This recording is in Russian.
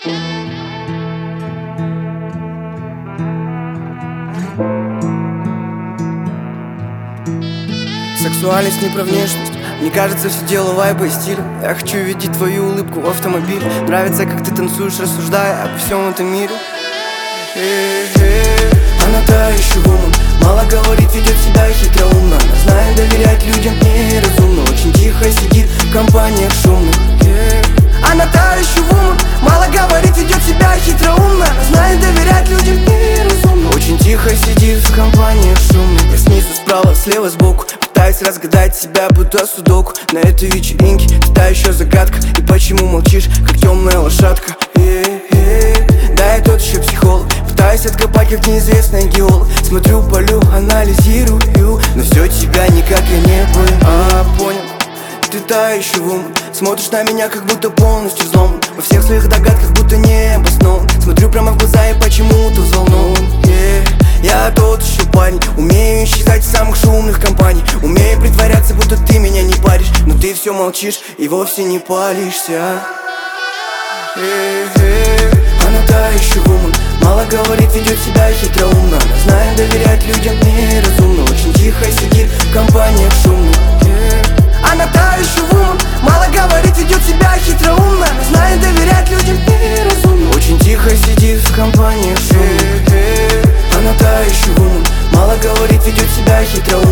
Сексуальность не про внешность. Мне кажется, все дело вайба и стиля. Я хочу видеть твою улыбку в автомобиле. Нравится, как ты танцуешь, рассуждая обо всем этом мире. Она та еще вумен. Мало говорит, ведет себя хитроумно. Она знает доверять людям неразумно. Очень тихо сидит в компаниях шумных. Она та еще вумен. Мало говорит, ведет себя хитроумно. Она знает доверять людям неразумно. Очень тихо сидит в компаниях шумных. Я снизу, справа, слева, сбоку. Пытаюсь разгадать себя, будто судоку. На этой вечеринке ты та еще загадка. И почему молчишь, как темная лошадка? Да, я тот еще психолог. Пытаюсь откопать, как неизвестный геолог. Смотрю, полю, анализирую, но все тебя никак я не понял. Понял, ты та еще вумен. Смотришь на меня, как будто полностью взломан. Во всех своих догадках, будто не обоснован. Смотрю прямо в глаза и почему-то взволнован. Я тот еще парень. Умею исчезать в самых шумных компаний. Умею притворяться, будто ты меня не паришь. Но ты все молчишь и вовсе не палишься. Она та еще вумен. Мало говорит, ведет себя хитроумно. Она знает доверять людям неразумно. Очень тихо сидит в компаниях шумных. Она та еще вумен. Мало говорит, ведет себя хитроумно. Она знает доверять людям неразумно. Очень тихо сидит в компаниях шумных. Она та еще вумен. Мало говорит, ведет себя хитроумно.